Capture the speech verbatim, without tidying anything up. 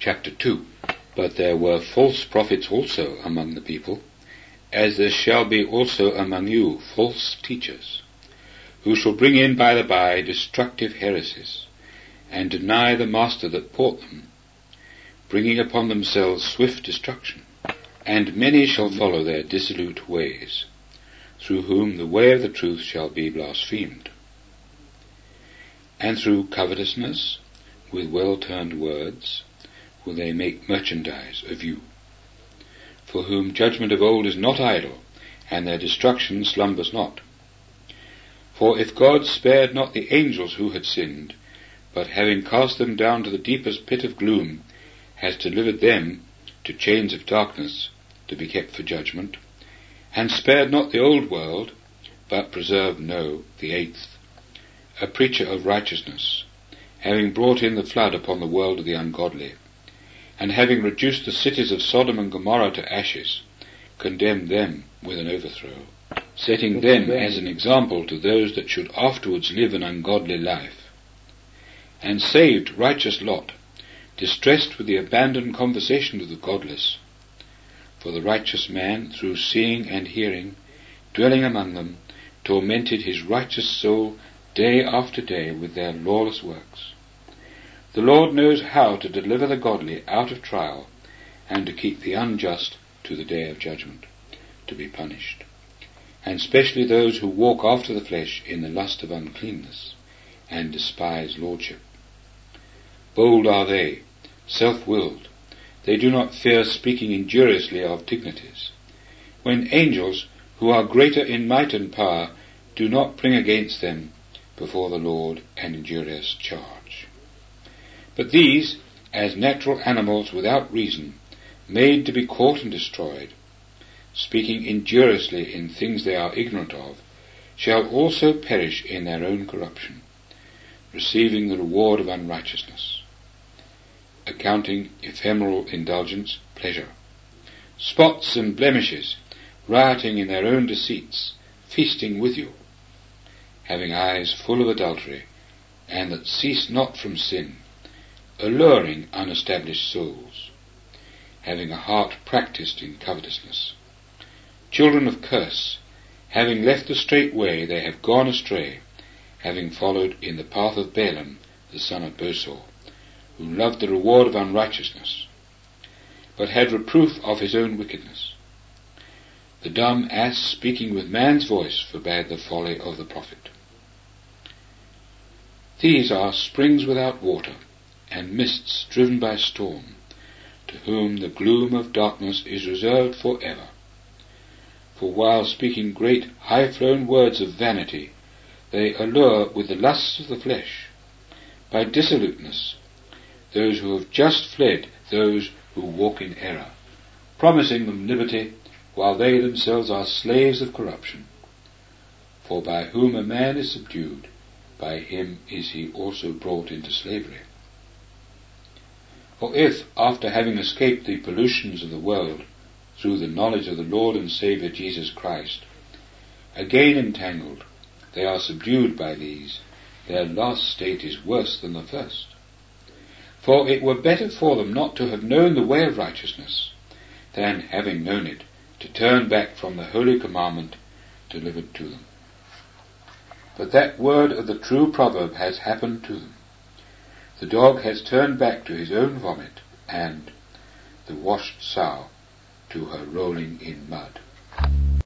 Chapter two. But there were false prophets also among the people, as there shall be also among you false teachers, who shall bring in by the by destructive heresies, and deny the master that bought them, bringing upon themselves swift destruction. And many shall follow their dissolute ways, through whom the way of the truth shall be blasphemed. And through covetousness, with well-turned words, will they make merchandise of you, for whom judgment of old is not idle, and their destruction slumbers not. For if God spared not the angels who had sinned, but having cast them down to the deepest pit of gloom, has delivered them to chains of darkness, to be kept for judgment, and spared not the old world, but preserved Noah the eighth, a preacher of righteousness, having brought in the flood upon the world of the ungodly, and having reduced the cities of Sodom and Gomorrah to ashes, condemned them with an overthrow, setting them as an example to those that should afterwards live an ungodly life, and saved righteous Lot, distressed with the abandoned conversation of the godless. For the righteous man, through seeing and hearing, dwelling among them, tormented his righteous soul day after day with their lawless works. The Lord knows how to deliver the godly out of trial, and to keep the unjust to the day of judgment, to be punished, and specially those who walk after the flesh in the lust of uncleanness, and despise lordship. Bold are they, self-willed, they do not fear speaking injuriously of dignities, when angels, who are greater in might and power, do not bring against them before the Lord an injurious charge. But these, as natural animals without reason, made to be caught and destroyed, speaking injuriously in things they are ignorant of, shall also perish in their own corruption, receiving the reward of unrighteousness, accounting ephemeral indulgence pleasure, spots and blemishes, rioting in their own deceits, feasting with you, having eyes full of adultery, and that cease not from sin, alluring unestablished souls, having a heart practised in covetousness, children of curse, having left the straight way, they have gone astray, having followed in the path of Balaam the son of Bosor, who loved the reward of unrighteousness, but had reproof of his own wickedness. The dumb ass, speaking with man's voice, forbade the folly of the prophet. These are springs without water, and mists driven by storm, to whom the gloom of darkness is reserved for ever. For while speaking great high-flown words of vanity, they allure with the lusts of the flesh, by dissoluteness, those who have just fled, those who walk in error, promising them liberty, while they themselves are slaves of corruption. For by whom a man is subdued, by him is he also brought into slavery. For if, after having escaped the pollutions of the world, through the knowledge of the Lord and Saviour Jesus Christ, again entangled, they are subdued by these, their last state is worse than the first. For it were better for them not to have known the way of righteousness, than, having known it, to turn back from the holy commandment delivered to them. But that word of the true proverb has happened to them. The dog has turned back to his own vomit, and the washed sow to her rolling in mud.